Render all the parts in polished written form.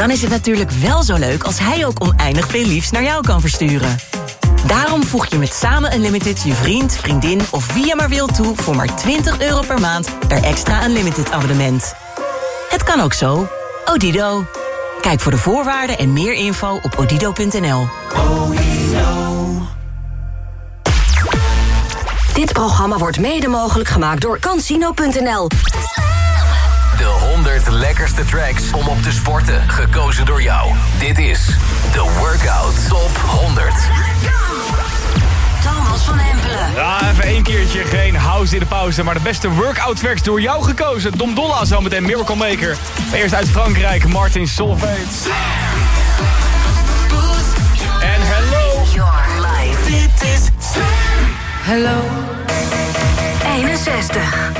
Dan is het natuurlijk wel zo leuk als hij ook oneindig veel liefs naar jou kan versturen. Daarom voeg je met Samen Unlimited je vriend, vriendin of wie je maar wilt toe voor maar €20 per maand per extra Unlimited abonnement. Het kan ook zo. Odido. Kijk voor de voorwaarden en meer info op odido.nl. Dit programma wordt mede mogelijk gemaakt door Cansino.nl. De 100 lekkerste tracks om op te sporten, gekozen door jou. Dit is de Workout Top 100. Thomas van Hempelen. Ja, even één keertje, geen house in de pauze, maar de beste workout tracks door jou gekozen. Dom Dolla zometeen, Miracle Maker. Eerst uit Frankrijk, Martin Solveig. En Hello. Dit is Hello. 61.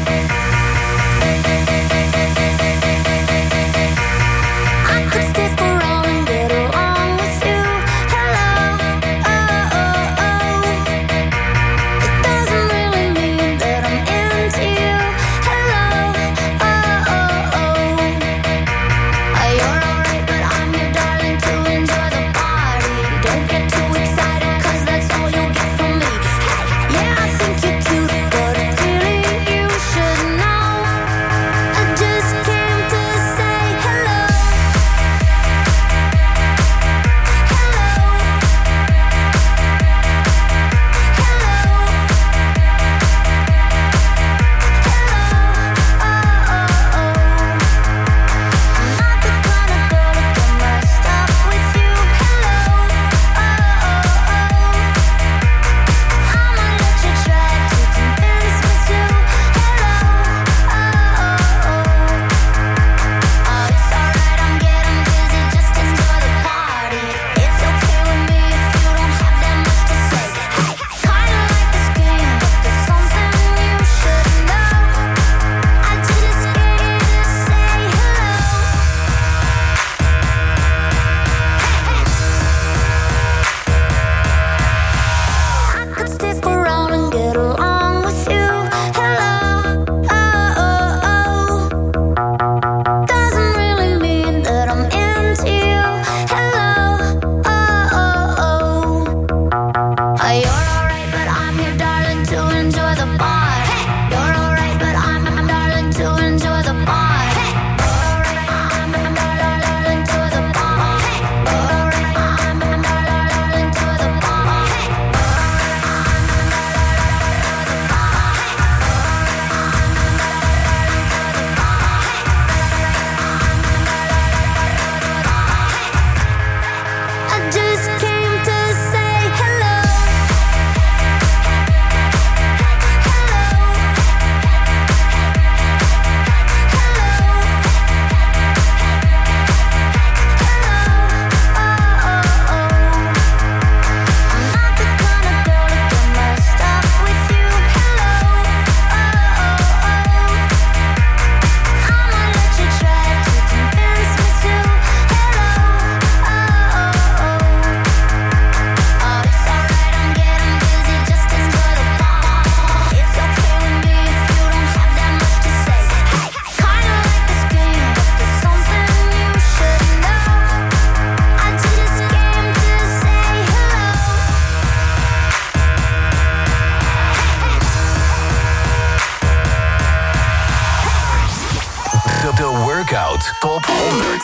Top 100.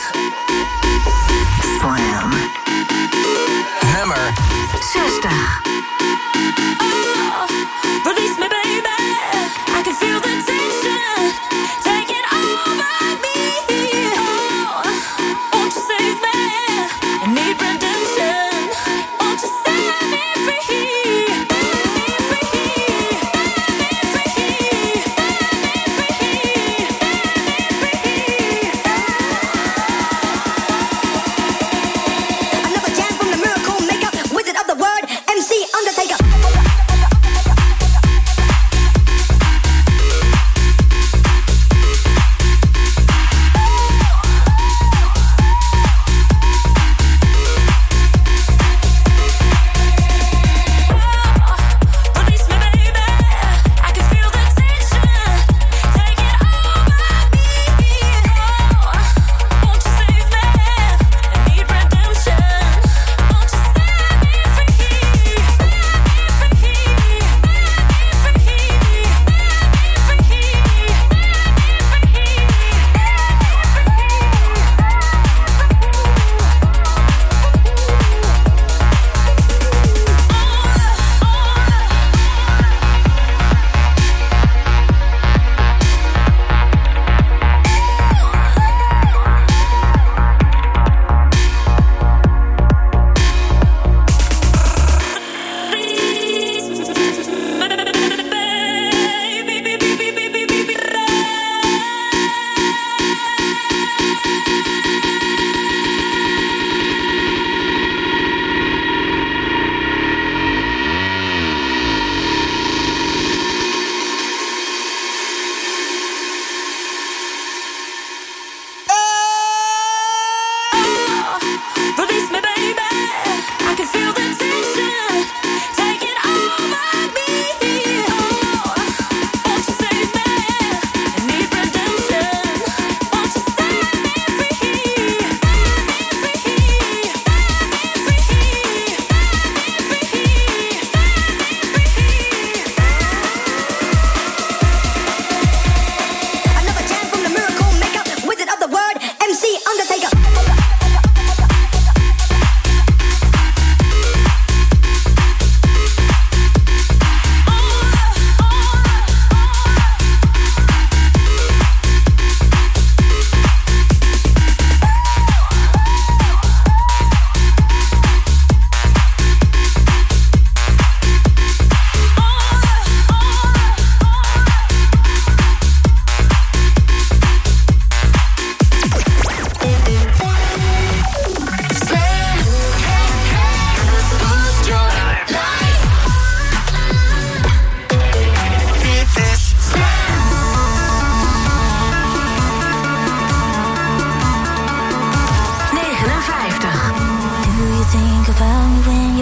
Slam. Nummer 60. Release me, baby. I can feel the tension taking over me. Oh, won't you save me? I need redemption. Won't you set me free? Set me free. Set me free. Another jam from the Miracle Maker, Wizard of the Word, MC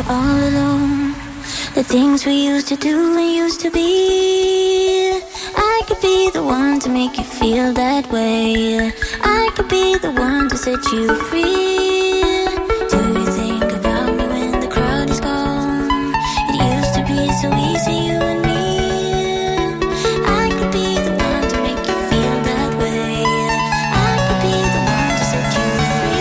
you're all alone. The things we used to do and used to be. I could be the one to make you feel that way. I could be the one to set you free. Do you think about me when the crowd is gone? It used to be so easy, you and me. I could be the one to make you feel that way. I could be the one to set you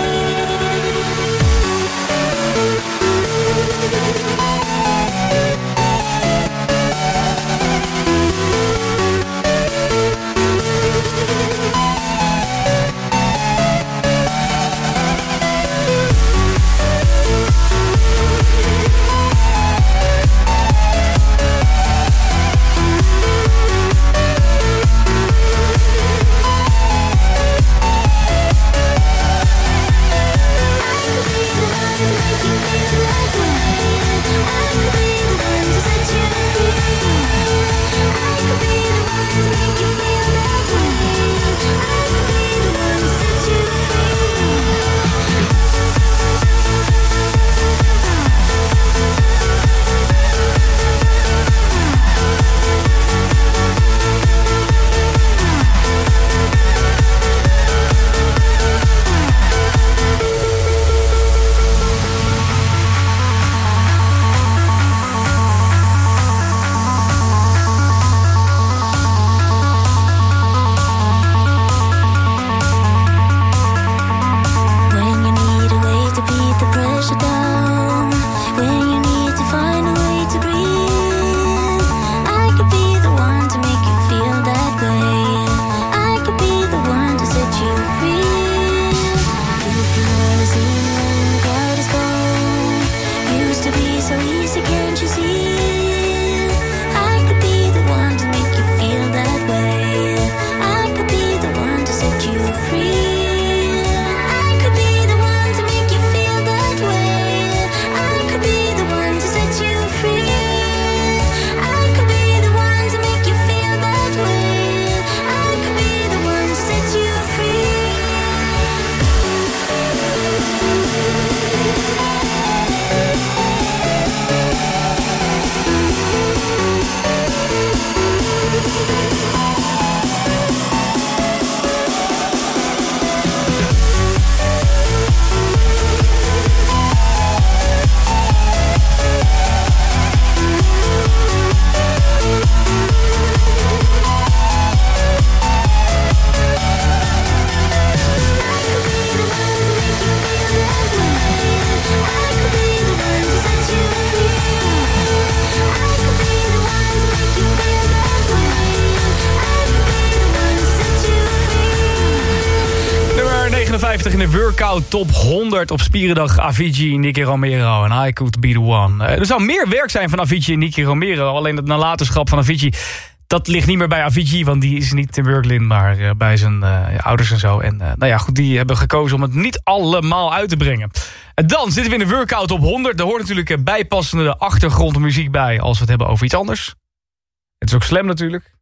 in de workout top 100 op Spierendag. Avicii, Nicky Romero en I Could Be The One. Er zou meer werk zijn van Avicii en Nicky Romero. Alleen het nalatenschap van Avicii, dat ligt niet meer bij Avicii. Want die is niet in Brooklyn, maar bij zijn ouders en zo. En nou ja, goed, die hebben gekozen om het niet allemaal uit te brengen. En dan zitten we in de workout top 100. Daar hoort natuurlijk bijpassende achtergrondmuziek bij als we het hebben over iets anders. Het is ook Slam natuurlijk.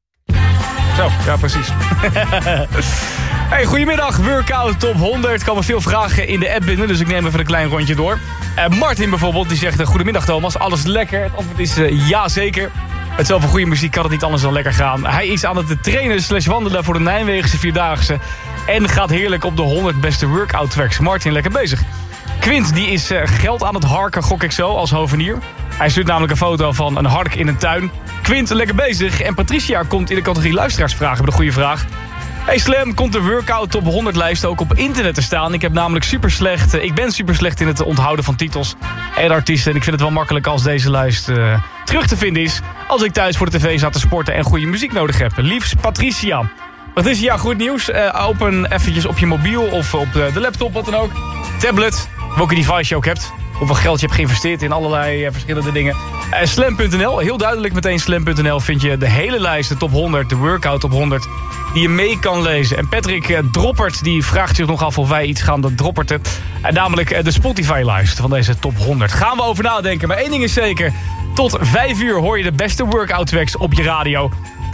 Zo, ja precies. Hey, goedemiddag, Workout Top 100. Er komen veel vragen in de app binnen, dus ik neem even een klein rondje door. Martin bijvoorbeeld, die zegt: goedemiddag Thomas, alles lekker? Het antwoord is ja zeker. Met zoveel goede muziek kan het niet anders dan lekker gaan. Hij is aan het trainen / wandelen voor de Nijmeegse Vierdaagse. En gaat heerlijk op de 100 beste workout tracks. Martin, lekker bezig. Quint, die is geld aan het harken, gok ik zo, als hovenier. Hij stuurt namelijk een foto van een hark in een tuin. Quint, lekker bezig. En Patricia komt in de categorie luisteraarsvragen met een goede vraag. Hey Slam, komt de workout top 100 lijst ook op internet te staan? Ik ben super slecht in het onthouden van titels en artiesten. En ik vind het wel makkelijk als deze lijst terug te vinden is als ik thuis voor de tv zat te sporten en goede muziek nodig heb. Liefst Patricia. Patricia, goed nieuws. Open eventjes op je mobiel of op de laptop, wat dan ook. Tablet, welke device je ook hebt. Hoeveel geld je hebt geïnvesteerd in allerlei verschillende dingen. Slam.nl, heel duidelijk meteen Slam.nl vind je de hele lijst, de top 100, de workout top 100, die je mee kan lezen. En Patrick Droppert, die vraagt zich nog af of wij iets gaan dropperten. Namelijk de Spotify-lijst van deze top 100. Gaan we over nadenken, maar één ding is zeker. Tot 5 uur hoor je de beste workout tracks op je radio. Zo.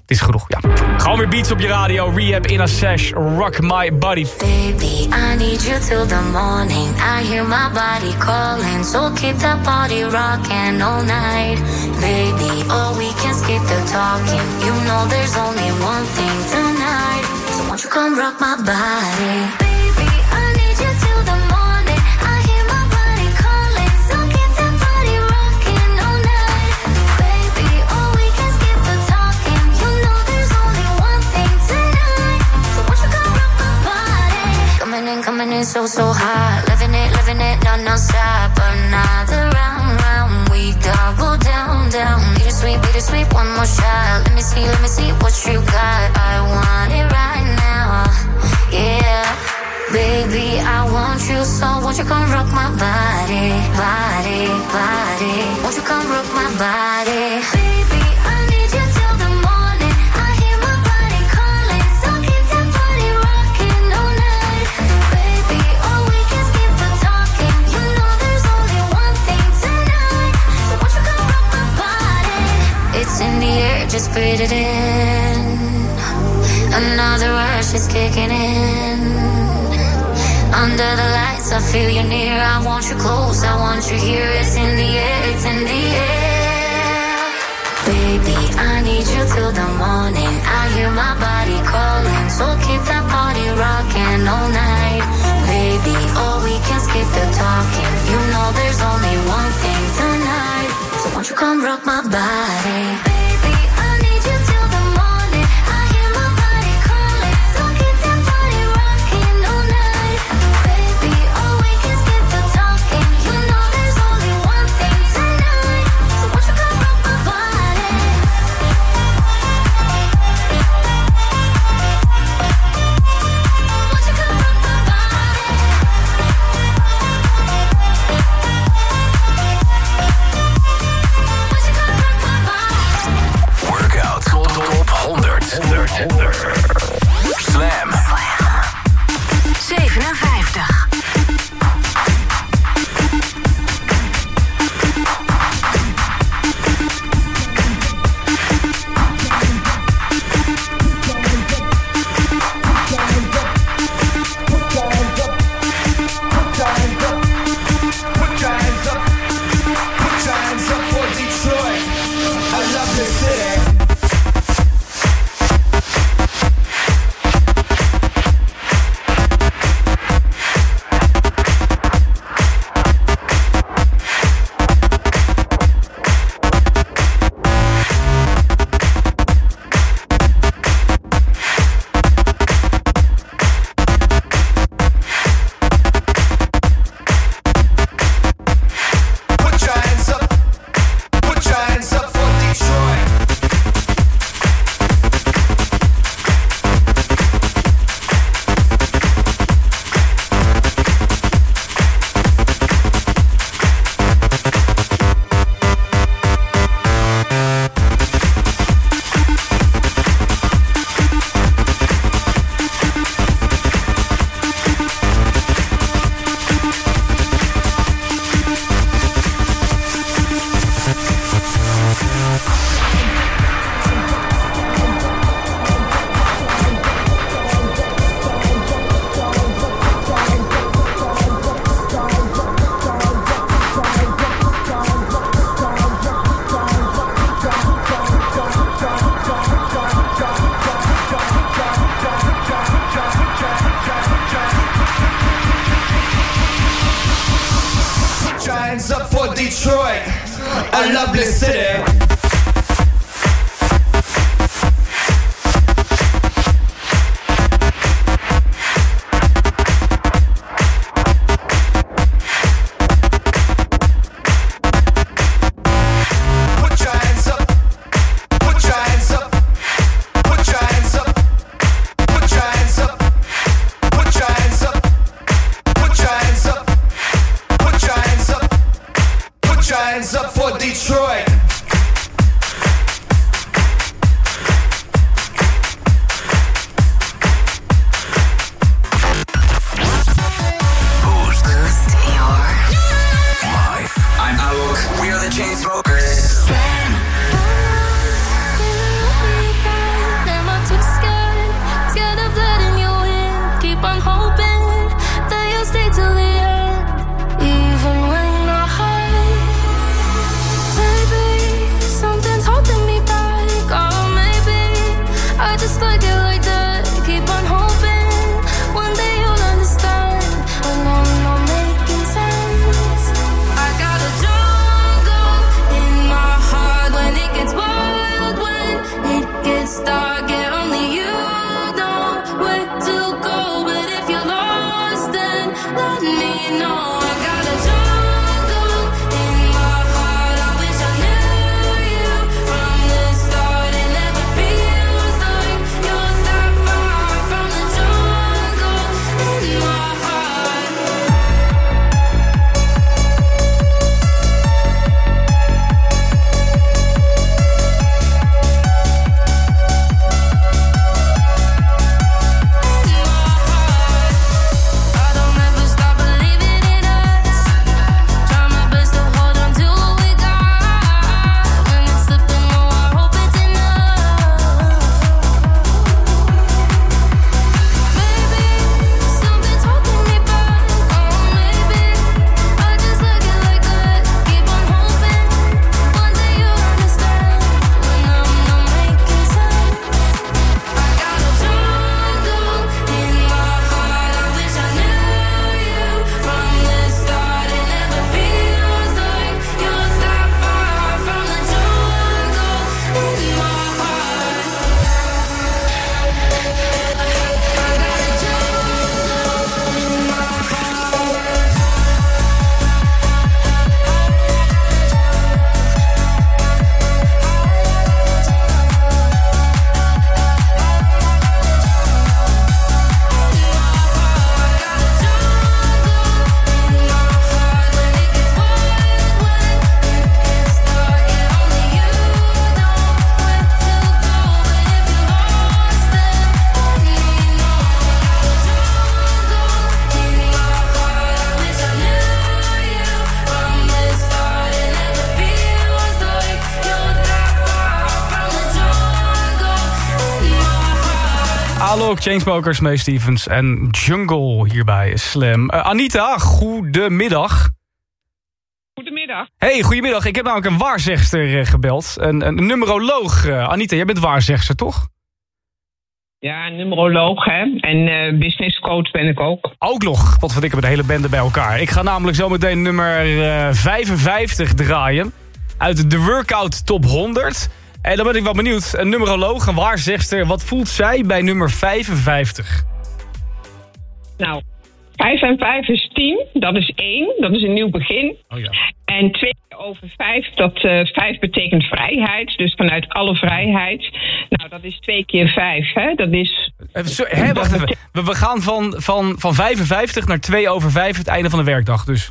Het is genoeg, ja. Gewoon weer beats op je radio. Rehab in a Sesh. Rock my body. Baby, I need you till the morning. I hear my body calling. So keep that body rocking all night. Baby, oh, we can skip the talking. You know there's only one thing tonight. So won't you come rock my body? Baby, I need you till the morning. I hear my body calling. So keep that body rocking all night. Baby, oh, we can skip the talking. You know there's only one thing tonight. So won't you come rock my body? Coming in so hot. Living it, non-stop. Another round, we double down. Bittersweet, one more shot. Let me see what you got. I want it right now, yeah. Baby, I want you, so won't you come rock my body. Won't you come rock my body? Baby, I need you till the morning. I hear my body calling, so keep that body rocking all night. Baby, oh, we can skip the talking. You know there's only one thing tonight. So won't you come rock my body? It's in the air, just breathe it in. Another rush is kicking in. Under the lights, I feel you near. I want you close, I want you here. It's in the air, it's in the air. Baby, I need you till the morning. I hear my body calling. So keep that body rocking all night. Baby, oh, we can skip the talking. You know there's only one thing tonight. So won't you come rock my body? Baby, I need you till the morning. I hear my body calling. So keep that body rocking all night. Baby, oh, we can skip the talking. You know there's only one thing tonight. So won't you come rock my body? Won't you come rock my body? Won't you come rock my body? Workout Top 100. Slam. 57. Detroit, a lovely city. Chainsmokers. Alok, Chainsmokers, Mae Stevens en Jungle hierbij Slam. Anita, goedemiddag. Goedemiddag. Hey, goedemiddag. Ik heb namelijk een waarzegster gebeld. Een numeroloog. Anita, jij bent waarzegster, toch? Ja, numeroloog, hè. En businesscoach ben ik ook. Ook nog. Wat vind ik met de hele bende bij elkaar. Ik ga namelijk zo meteen nummer 55 draaien. Uit de Workout Top 100. En dan ben ik wel benieuwd. Een numeroloog, een waarzegster. Wat voelt zij bij nummer 55? Nou, 5 en 5 is 10. Dat is 1. Dat is een nieuw begin. Oh ja. En 2 over 5, dat 5 betekent vrijheid. Dus vanuit alle vrijheid. Nou, dat is 2 keer 5, hè. Dat is... Wacht even. We gaan van 55 naar 2 over 5 het einde van de werkdag, dus.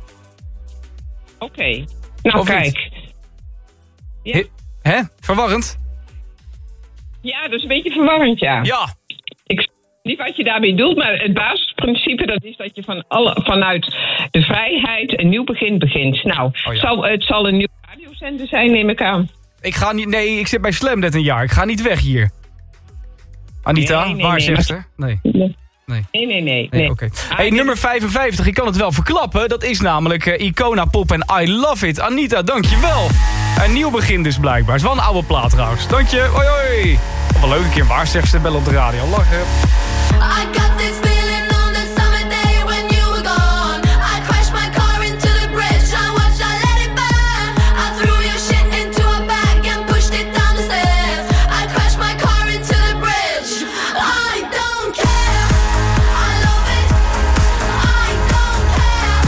Oké. Nou, of kijk. Ja. Hè? Verwarrend? Ja, dat is een beetje verwarrend, ja. Ja. Ik weet niet wat je daarmee doet, maar het basisprincipe dat is dat je vanuit de vrijheid een nieuw begin begint. Nou, het zal een nieuwe radiozender zijn, neem ik aan. Ik zit bij Slam net een jaar. Ik ga niet weg hier. Anita, waarzegster? Nee. Nee. Oké. Hey, nummer 55, ik kan het wel verklappen. Dat is namelijk Icona Pop en I Love It. Anita, dankjewel. Een nieuw begin dus blijkbaar. Het is wel een oude plaat trouwens. Dank je. Hoi hoi. Wel leuk een keer waarzegster bellen op de radio. Lachen. I got this feeling on the summer day when you were gone. I crashed my car into the bridge. I watched, I let it burn. I threw your shit into a bag and pushed it down the stairs. I crashed my car into the bridge. I don't care. I love it. I don't care.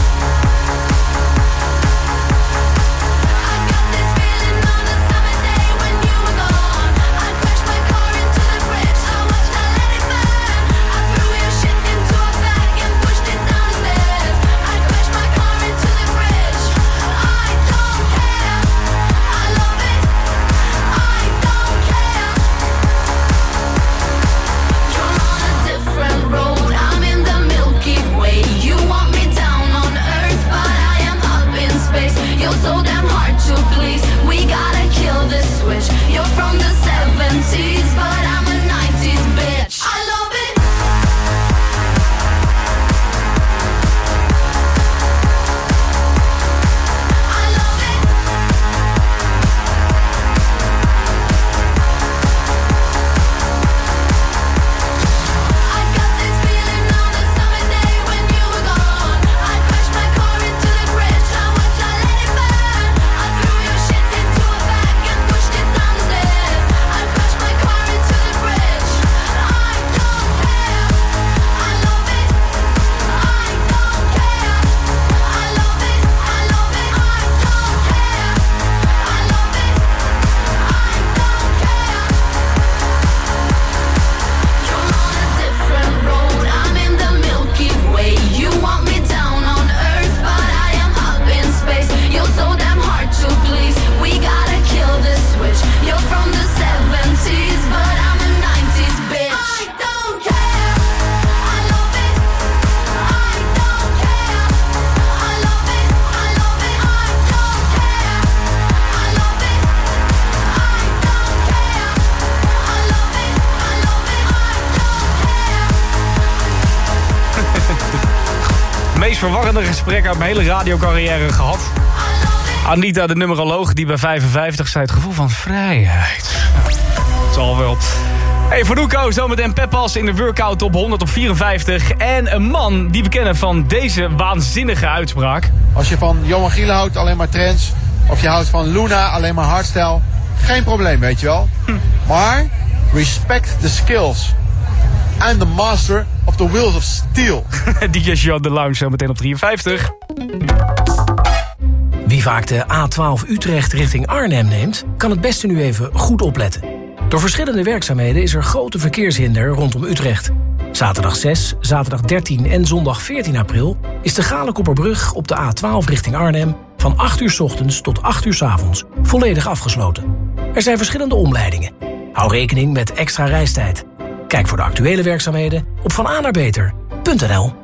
I got this feeling on the summer day when you were gone. I crashed my car into the bridge. I watched, I let it burn. I threw meest verwarrende gesprek uit mijn hele radiocarrière gehad. Anita, de numeroloog, die bij 55 zei het gevoel van vrijheid. Het zal wel. Hey, Faruko, zometeen Peppas in de workout top 100 op 54. En een man die we kennen van deze waanzinnige uitspraak. Als je van Johan Gielen houdt, alleen maar trends. Of je houdt van Luna, alleen maar hardstyle. Geen probleem, weet je wel. Maar respect the skills. I'm the master of the wheels of steel. DJ Show de Lounge zometeen op 53. Wie vaak de A12 Utrecht richting Arnhem neemt, kan het beste nu even goed opletten. Door verschillende werkzaamheden is er grote verkeershinder rondom Utrecht. Zaterdag 6, zaterdag 13 en zondag 14 april is de Galenkopperbrug op de A12 richting Arnhem van 8 uur 's ochtends tot 8 uur 's avonds volledig afgesloten. Er zijn verschillende omleidingen. Hou rekening met extra reistijd. Kijk voor de actuele werkzaamheden op vananaarbeter.nl.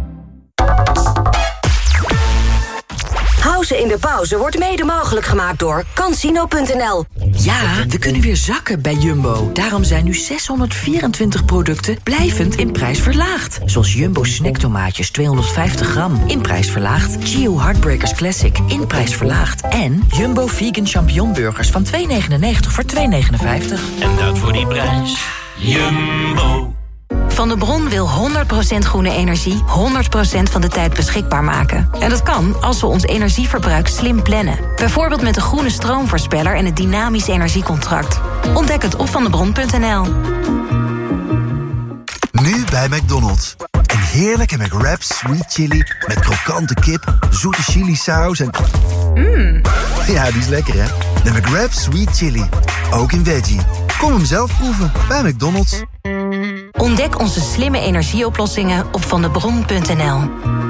Pauze in de pauze wordt mede mogelijk gemaakt door Cansino.nl. Ja, we kunnen weer zakken bij Jumbo. Daarom zijn nu 624 producten blijvend in prijs verlaagd. Zoals Jumbo snacktomaatjes 250 gram in prijs verlaagd. Gio Heartbreakers Classic in prijs verlaagd. En Jumbo Vegan Champignonburgers van $2,99 voor $2,59. En dat voor die prijs. Jumbo. Van der Bron wil 100% groene energie 100% van de tijd beschikbaar maken. En dat kan als we ons energieverbruik slim plannen. Bijvoorbeeld met de groene stroomvoorspeller en het dynamisch energiecontract. Ontdek het op vandebron.nl. Nu bij McDonald's. Een heerlijke McWrap Sweet Chili met krokante kip, zoete chili-saus en... Ja, die is lekker, hè? De McWrap Sweet Chili. Ook in veggie. Kom hem zelf proeven bij McDonald's. Ontdek onze slimme energieoplossingen op vandebron.nl.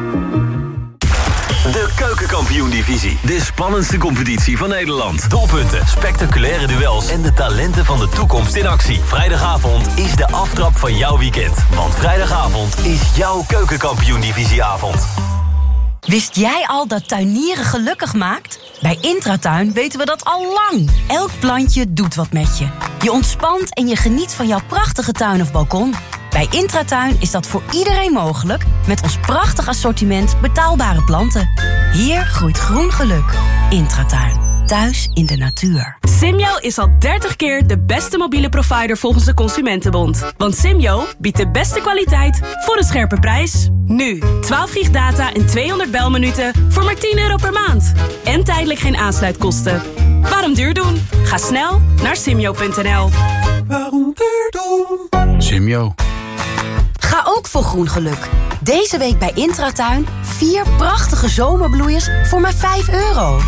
De Keukenkampioen-divisie. De spannendste competitie van Nederland. Doelpunten, spectaculaire duels en de talenten van de toekomst in actie. Vrijdagavond is de aftrap van jouw weekend. Want vrijdagavond is jouw Keukenkampioen-divisieavond. Wist jij al dat tuinieren gelukkig maakt? Bij Intratuin weten we dat al lang. Elk plantje doet wat met je. Je ontspant en je geniet van jouw prachtige tuin of balkon. Bij Intratuin is dat voor iedereen mogelijk met ons prachtig assortiment betaalbare planten. Hier groeit groen geluk. Intratuin. Thuis in de natuur. Simyo is al 30 keer de beste mobiele provider volgens de Consumentenbond. Want Simyo biedt de beste kwaliteit voor een scherpe prijs. Nu, 12 gig data en 200 belminuten voor maar €10 per maand. En tijdelijk geen aansluitkosten. Waarom duur doen? Ga snel naar simyo.nl. Waarom duur doen? Simyo. Ga ook voor groen geluk. Deze week bij Intratuin 4 prachtige zomerbloeiers voor maar €5.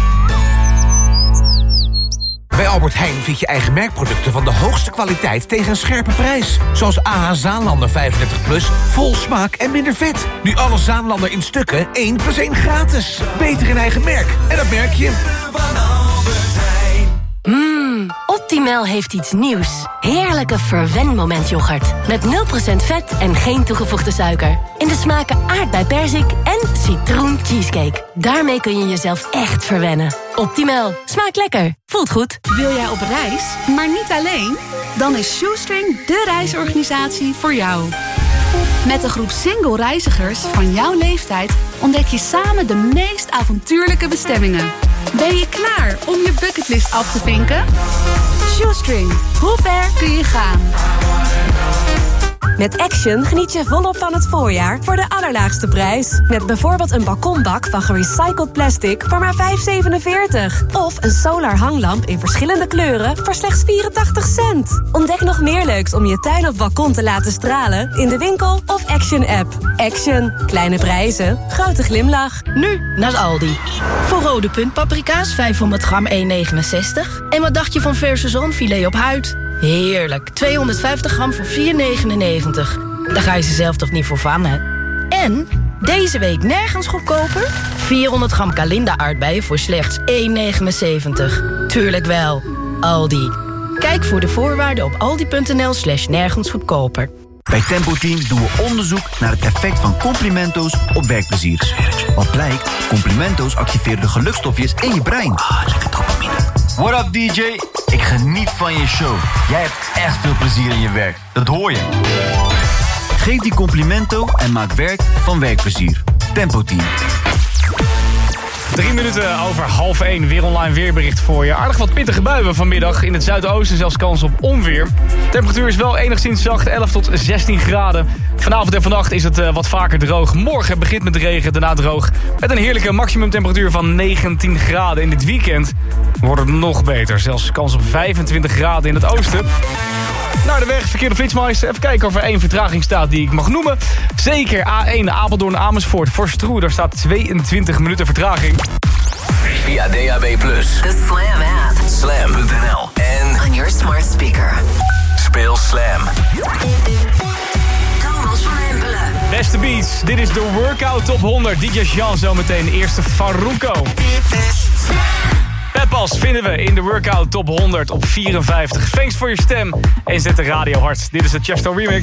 Bij Albert Heijn vind je eigen merkproducten van de hoogste kwaliteit tegen een scherpe prijs. Zoals AH Zaanlander 35+, vol smaak en minder vet. Nu alle Zaanlander in stukken, 1 + 1 gratis. Beter in eigen merk. En dat merk je. Optimal heeft iets nieuws. Heerlijke verwenmomentyoghurt. Met 0% vet en geen toegevoegde suiker. In de smaken aardbei perzik en citroen cheesecake. Daarmee kun je jezelf echt verwennen. Optimal. Smaakt lekker. Voelt goed. Wil jij op reis, maar niet alleen? Dan is Shoestring de reisorganisatie voor jou. Met een groep single reizigers van jouw leeftijd ontdek je samen de meest avontuurlijke bestemmingen. Ben je klaar om je bucketlist af te vinken? Shoestring, hoe ver kun je gaan? Met Action geniet je volop van het voorjaar voor de allerlaagste prijs. Met bijvoorbeeld een balkonbak van gerecycled plastic voor maar €5,47. Of een solar hanglamp in verschillende kleuren voor slechts 84 cent. Ontdek nog meer leuks om je tuin of balkon te laten stralen in de winkel of Action-app. Action. Kleine prijzen. Grote glimlach. Nu naar Aldi. Voor rode puntpaprika's 500 gram 1,69. En wat dacht je van verse zalmfilet op huid? Heerlijk, 250 gram voor €4,99. Daar ga je ze zelf toch niet voor vangen? En deze week nergens goedkoper? 400 gram Kalinda aardbeien voor slechts €1,79. Tuurlijk wel, Aldi. Kijk voor de voorwaarden op aldi.nl/nergens goedkoper. Bij Tempo Team doen we onderzoek naar het effect van complimento's op werkplezier. Wat blijkt? Complimento's activeren de gelukstofjes in je brein. What up DJ? Ik geniet van je show. Jij hebt echt veel plezier in je werk. Dat hoor je. Geef die complimento en maak werk van werkplezier. Tempo Team. 3 minuten over 12:30, weer online weerbericht voor je. Aardig wat pittige buien vanmiddag. In het zuidoosten zelfs kans op onweer. De temperatuur is wel enigszins zacht, 11 tot 16 graden. Vanavond en vannacht is het wat vaker droog. Morgen begint met regen, daarna droog. Met een heerlijke maximumtemperatuur van 19 graden. In dit weekend wordt het nog beter. Zelfs kans op 25 graden in het oosten. Naar de weg, verkeerde Flitsmeister. Even kijken of er 1 vertraging staat die ik mag noemen. Zeker A1 Apeldoorn Amersfoort voor Stroe. Daar staat 22 minuten vertraging. Via DAB+. The Slam app. Slam.nl. En On your smart speaker. speel Slam. Thomas van Hempelen. Beste beats, dit is de Workout Top 100. DJ Jean zometeen, eerste Faruko. Peppas vinden we in de Workout Top 100 op 54. Thanks voor je stem en zet de radio hard. Dit is de Chesto Remix.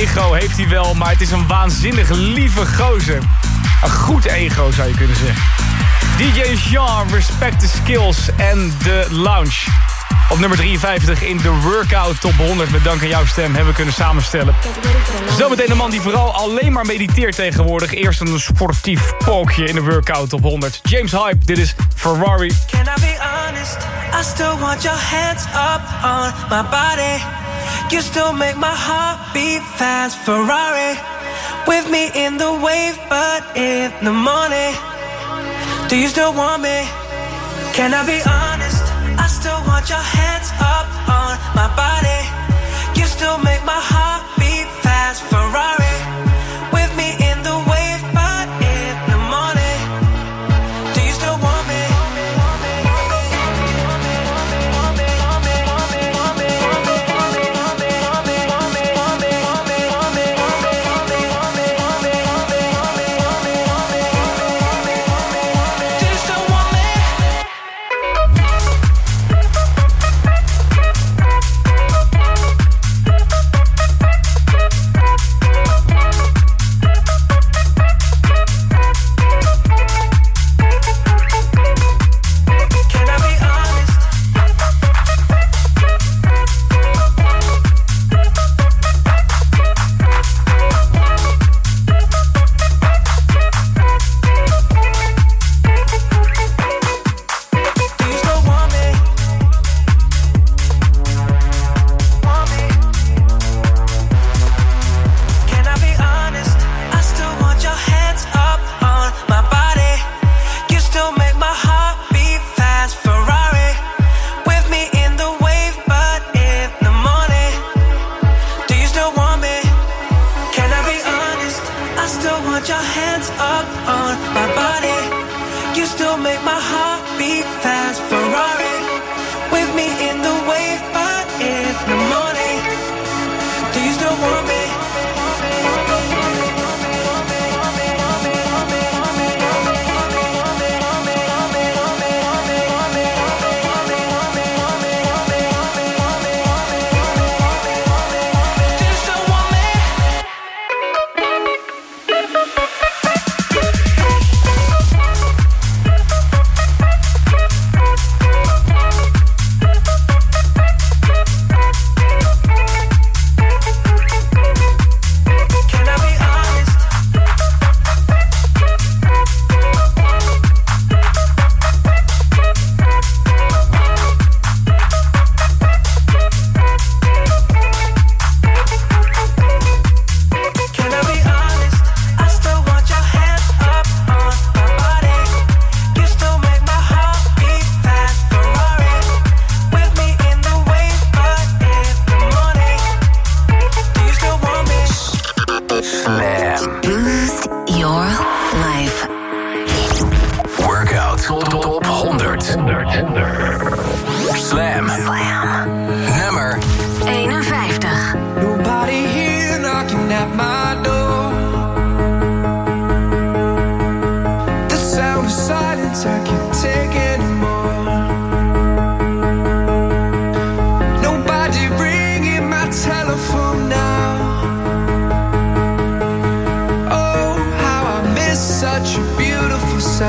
ego heeft hij wel, maar het is een waanzinnig lieve gozer. Een goed ego zou je kunnen zeggen. DJ Jean, Respect the Skills en The Lounge. Op nummer 53 in de Workout Top 100. Met dank aan jouw stem hebben we kunnen samenstellen. Zometeen een man die vooral alleen maar mediteert tegenwoordig. Eerst een sportief pookje in de Workout Top 100. James Hype, dit is Ferrari. Can I be honest? I still want your hands up on my body. You still make my heart beat fast. Ferrari. With me in the wave, but in the morning. Do you still want me? Can I be honest? I still want your hands up on my body. You still make my heart beat fast. Ferrari. With me in the wave, but in the morning. Do you still want me?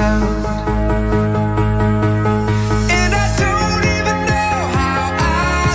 And I don't even know how I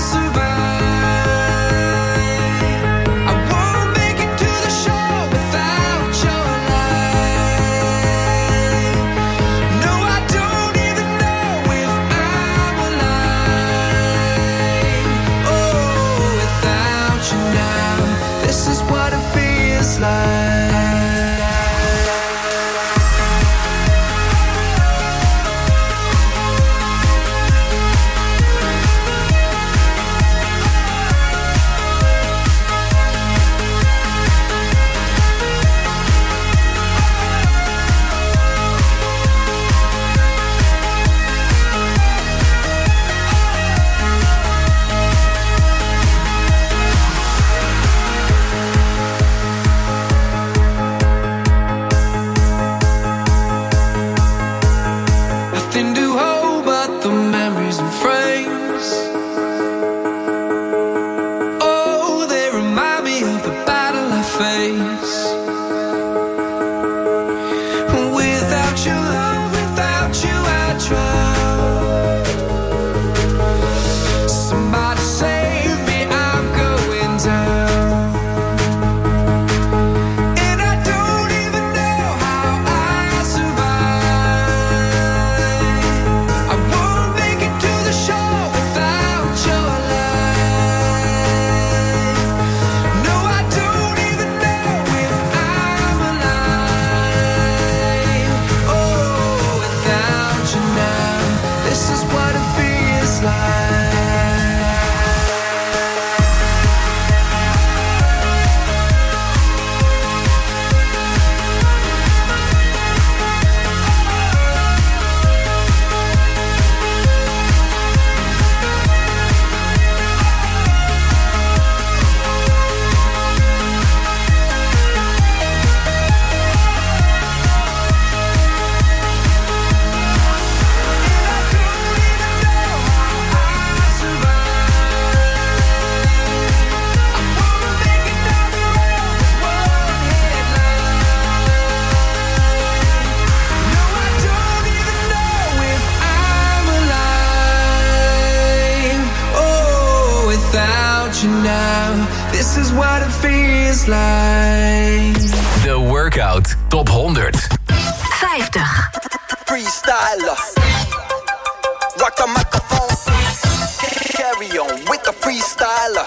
you now. This is what it feels like. The Workout Top 100. 50. Freestyler. Rock the microphone. Carry on with the freestyler.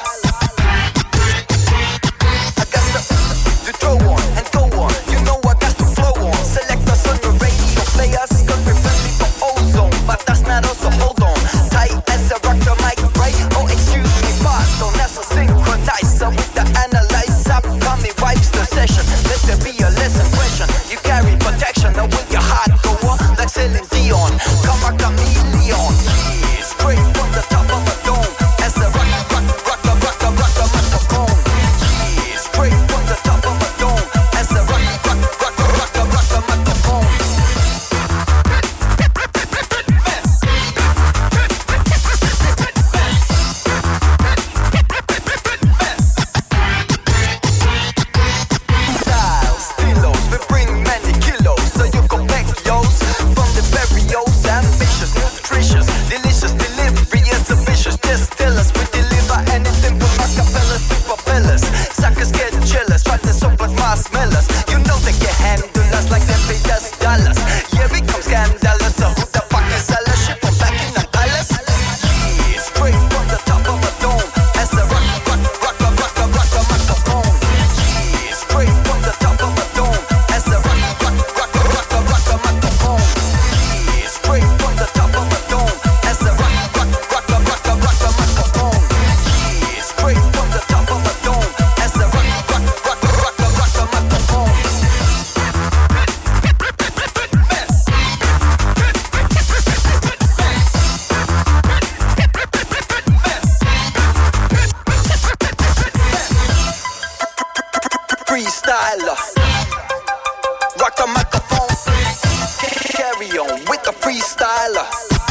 I got to throw on and go on. You know I got to flow on. Select us on the radio players. Cause we're friendly for ozone. But that's not us, so hold on. Tight as a rock the mic, right? Oh, excuse me, pardon. That's a synchronizer with the analyzer. Coming wipes the session. Let there be a less impression. You carry protection. Now with your heart go on. Like Celine Dion. Come a chameleon. Yeah, straight from the top of a dome. As a rock the microphone. Yeah, straight from the top of a dome. As a rock the microphone. Styles, stilos, we bring many kilos, so you can pack yours from the barrios. Ambitious, nutritious, delicious delivery is a vicious. Just tell us we deliver anything from acapellas to propellers. Suckers get jealous, try to soap with marshmallows. You know they can handle us like they paid us dollars. Yeah, we come scandalous, so who the fuck is selling shit from back in the palace? Yeah, straight from the top of a dome. As a rock the microphone. Yeah, straight from the top of a dome. As a rock the microphone. Yeah, straight from the top of a dome. As a rock the microphone. Yeah, straight from the top of a dome. As a rock the microphone. Freestyler. Rock the microphone. Carry on with the freestyler.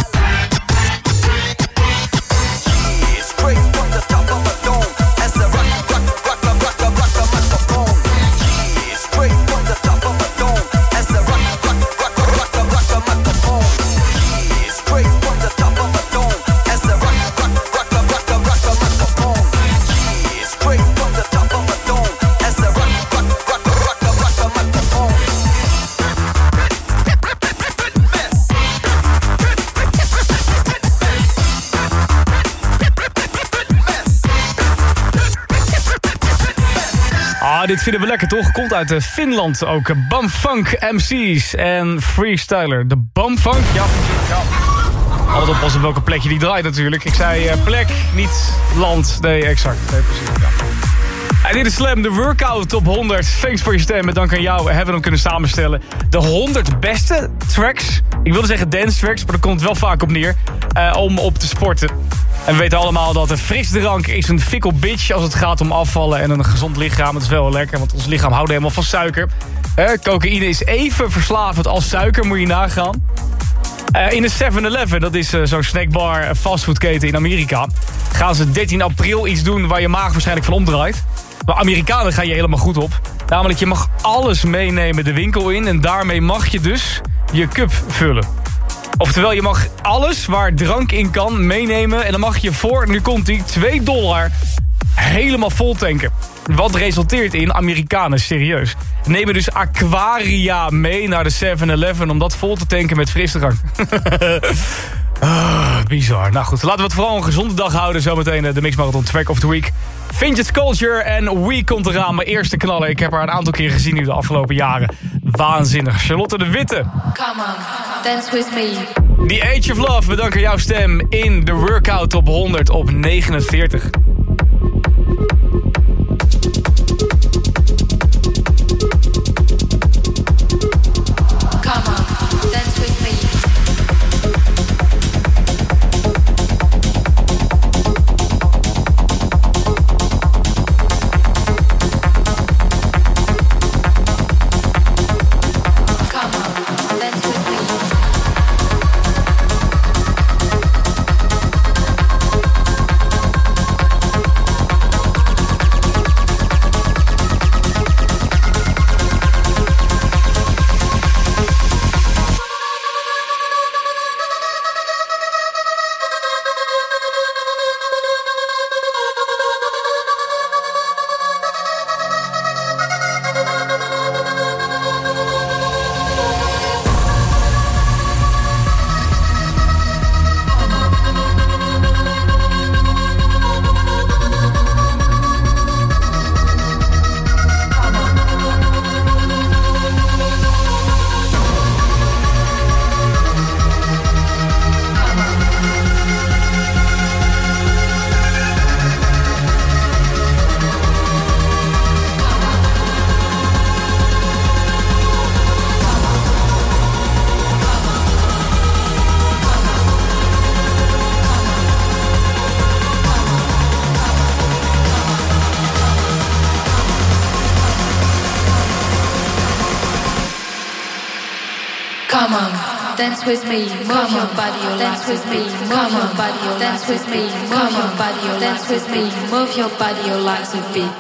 Yeah, straight from the top of a dome. As a rock the microphone. Yeah, straight from the top of a dome. As a rock the microphone. Yeah, straight from the top of a dome. As a rock the microphone. Yeah, straight from the top of a dome. As a rock the microphone. Ah, dit vinden we lekker, toch? Komt uit Finland ook. Bumfunk MC's en Freestyler. De Bumfunk, ja. Altijd oppassen op welke plek je die draait natuurlijk. Ik zei plek, niet land. Nee, exact. Nee, precies, ja. En dit is Slam, de Workout Top 100. Thanks voor je stem en dank aan jou hebben we hem kunnen samenstellen. De 100 beste tracks. Ik wilde zeggen dance tracks, maar daar komt het wel vaak op neer. Om op te sporten. En we weten allemaal dat frisdrank is een fickle bitch als het gaat om afvallen en een gezond lichaam. Het is wel lekker, want ons lichaam houdt helemaal van suiker. Cocaïne is even verslavend als suiker, moet je nagaan. In de 7-Eleven, dat is zo'n snackbar fastfoodketen in Amerika, gaan ze 13 april iets doen waar je maag waarschijnlijk van omdraait. Maar Amerikanen gaan je helemaal goed op. Namelijk, je mag alles meenemen de winkel in en daarmee mag je dus je cup vullen. Oftewel, je mag alles waar drank in kan meenemen en dan mag je voor, nu komt die, $2 helemaal vol tanken. Wat resulteert in, Amerikanen, serieus, nemen dus Aquaria mee naar de 7-Eleven om dat vol te tanken met frisdrank. Bizar. Nou goed, laten we het vooral een gezonde dag houden. Zometeen de Mix Marathon Track of the Week. Vintage Culture en We komt eraan. Mijn eerste knaller. Ik heb haar een aantal keer gezien nu de afgelopen jaren. Waanzinnig. Charlotte de Witte. Come on, dance with me. The Age of Love, bedankt jouw stem in de Workout Top 100 op 49. Come on, dance with me. dance with me, move your body, dance with me, move your body, dance with me, move your body, dance with me, move your body, your legs a beat.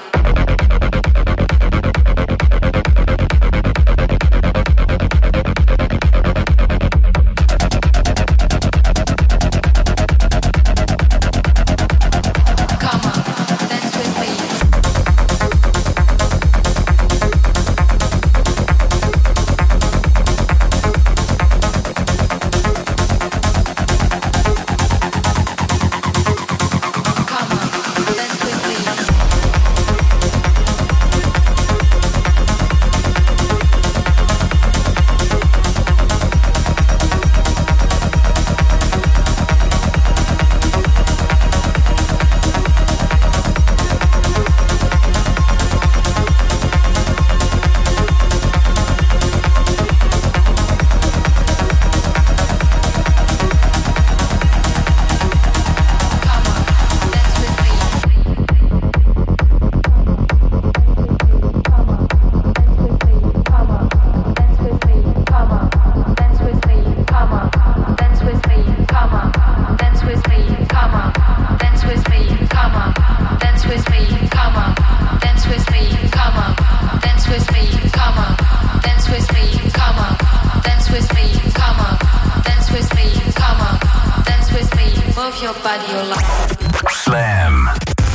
Slam.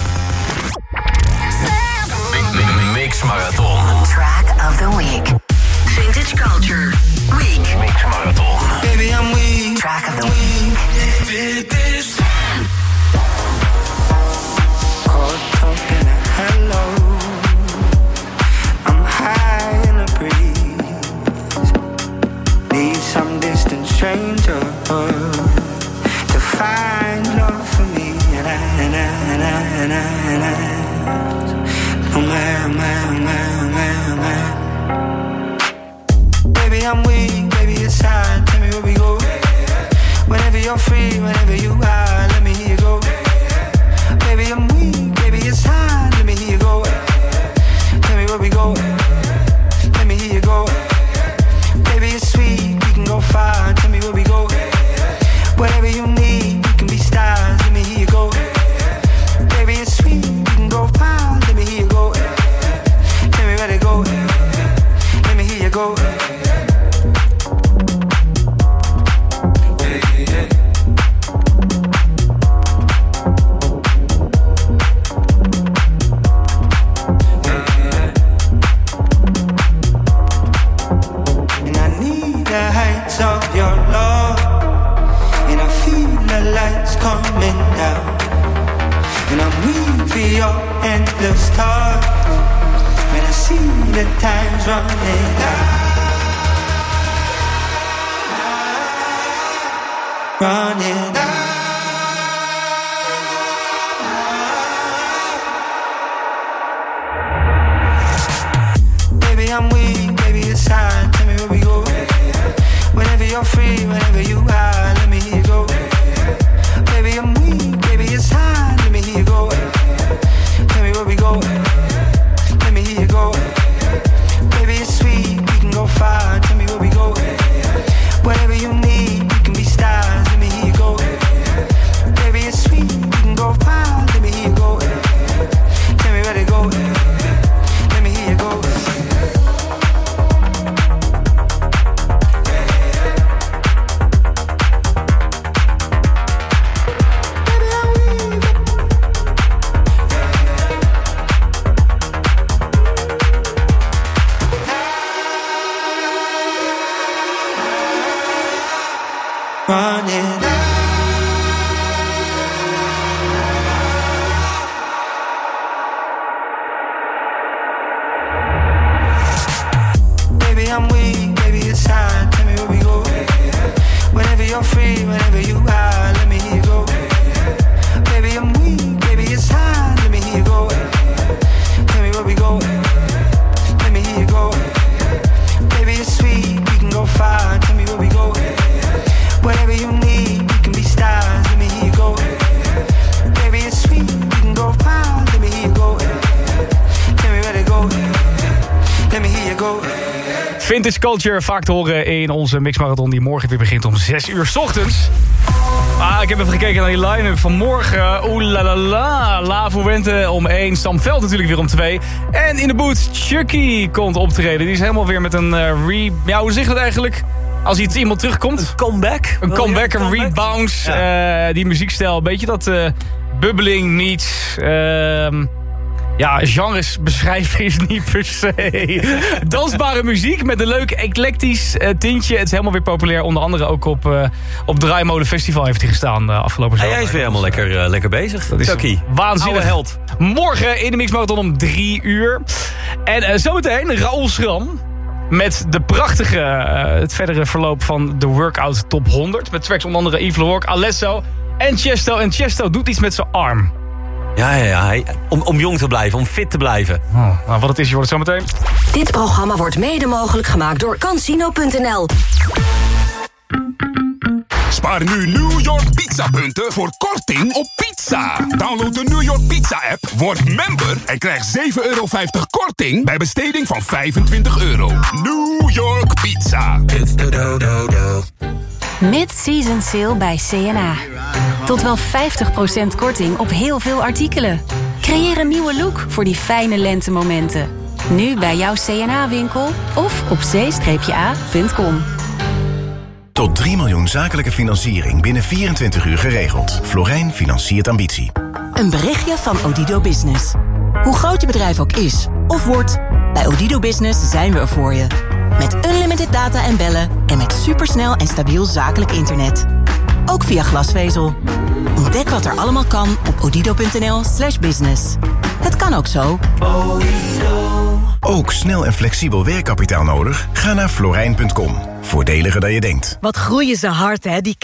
Mix Marathon. Track of the week. Vintage Culture Week. Mix Marathon. Baby, I'm weak. Track of the week. Did this. Caught up in a hello. I'm high in the breeze. Need some distant stranger to find love for me. And I. Oh man. Baby, I'm weak. Baby, it's hard. Tell me where we go. Whenever you're free, whenever you are, let me hear you go. Baby, I'm weak. Baby, it's hard. Let me hear you go. Tell me where we go. Let me hear you go. Baby, it's sweet. We can go far. Tell me where we go. Whatever you need, we can be stars. Let me hear you go. Baby, it's sweet. We can go far. Let me hear you go. Tell me where to go. Let me hear you go. And I need the heights of your love. And I feel the lights coming down. And I'm weak for your endless talk. When I see the time's running out. Running out. Baby, I'm weak, baby, it's hard. Tell me where we go. Whenever you're free, whenever you are, let me hear you go. Baby, I'm weak, baby, it's hard. Let me hear you go. Tell me where we go. Let me hear you go. Baby, it's sweet, we can go far. Tell me where we go. Whatever you need, we can be stars. Let me hear you go. Vintage culture, vaak te horen in onze mixmarathon die morgen weer begint om 6 uur 's ochtends. Ik heb even gekeken naar die line-up van morgen. Oeh la la la. Lavo Wente om 1. Sam Veld natuurlijk weer om 2. En in de boot, Chucky komt optreden. Die is helemaal weer met een hoe zeg je dat eigenlijk? Als iemand terugkomt. Een comeback. Een comeback, een rebounce. Ja. Die muziekstijl, een beetje dat bubbling meets... genres beschrijven is niet per se. Dansbare muziek met een leuk eclectisch tintje. Het is helemaal weer populair. Onder andere ook op Draaimolen Festival heeft hij gestaan afgelopen zomer. Hij is weer helemaal lekker bezig. Dat is Chucky. Waanzinnig. Held. Morgen in de Mixmarathon om 3 uur. En zometeen Raoul Schram. Met de prachtige, het verdere verloop van de Workout Top 100. Met tracks onder andere Yves Leroy, Alesso en Chesto. En Chesto doet iets met zijn arm. Ja. Om jong te blijven, om fit te blijven. Nou, wat het is, je hoort het zo meteen. Dit programma wordt mede mogelijk gemaakt door Cansino.nl. Spaar nu New York Pizza punten voor korting op pizza. Download de New York Pizza app, word member en krijg €7,50 korting bij besteding van €25. New York Pizza. Mid-season sale bij C&A. Tot wel 50% korting op heel veel artikelen. Creëer een nieuwe look voor die fijne lentemomenten. Nu bij jouw C&A-winkel of op c-a.com. Tot 3 miljoen zakelijke financiering binnen 24 uur geregeld. Florijn financiert ambitie. Een berichtje van Odido Business. Hoe groot je bedrijf ook is of wordt, bij Odido Business zijn we er voor je. Met unlimited data en bellen en met supersnel en stabiel zakelijk internet. Ook via glasvezel. Ontdek wat er allemaal kan op odido.nl/business. Het kan ook zo. Ook snel en flexibel werkkapitaal nodig? Ga naar florijn.com. Voordeliger dan je denkt. Wat groeien ze hard, hè, die